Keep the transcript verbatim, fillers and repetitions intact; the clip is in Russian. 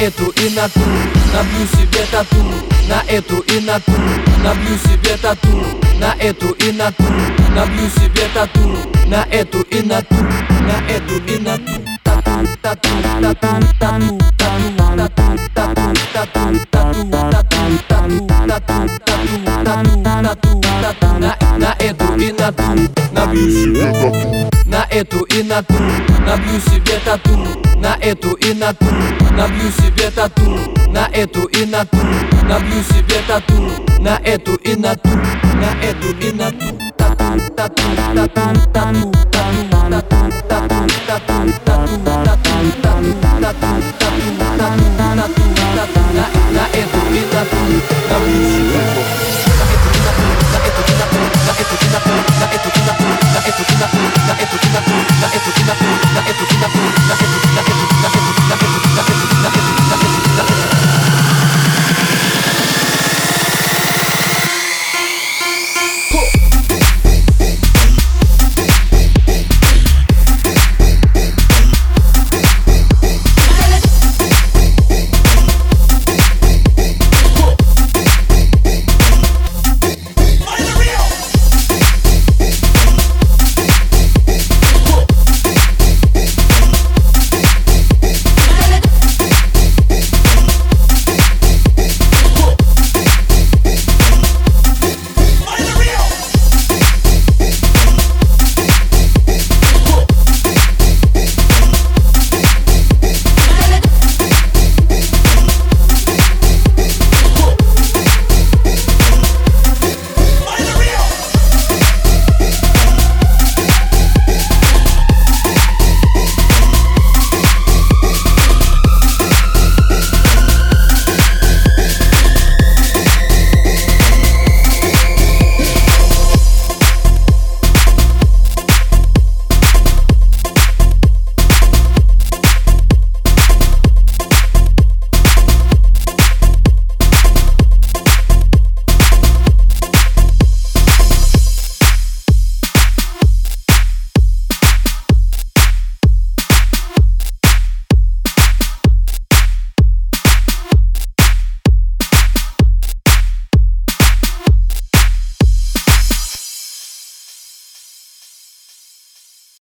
эту и на ту, набью себе тату, на эту и на ту, набью себе тату, на эту и на ту, набью себе тату, на эту и на ту, на эту и на ту, тату, тату, тату, тату, тату, тату, тату, тату, тату, тату, тату, тату, тату, тату, тату, на на эту и на ту, набью себе тату, на эту и на ту, набью себе тату, на эту и на ту, набью себе тату, на эту и на ту, набью себе тату, на эту и на ту, на эту и на ту, тату, тату, тату, тату, тату, тату, тату, тату, тату, тату, тату, тату, тату, тату, тату, на на эту и на ту, набью себе тату. На эту и на ту, на эту и на ту, на эту и на ту, на эту и на ту, на эту и на ту, на эту и на ту, на эту и на ту, на эту и на ту, на эту и на ту.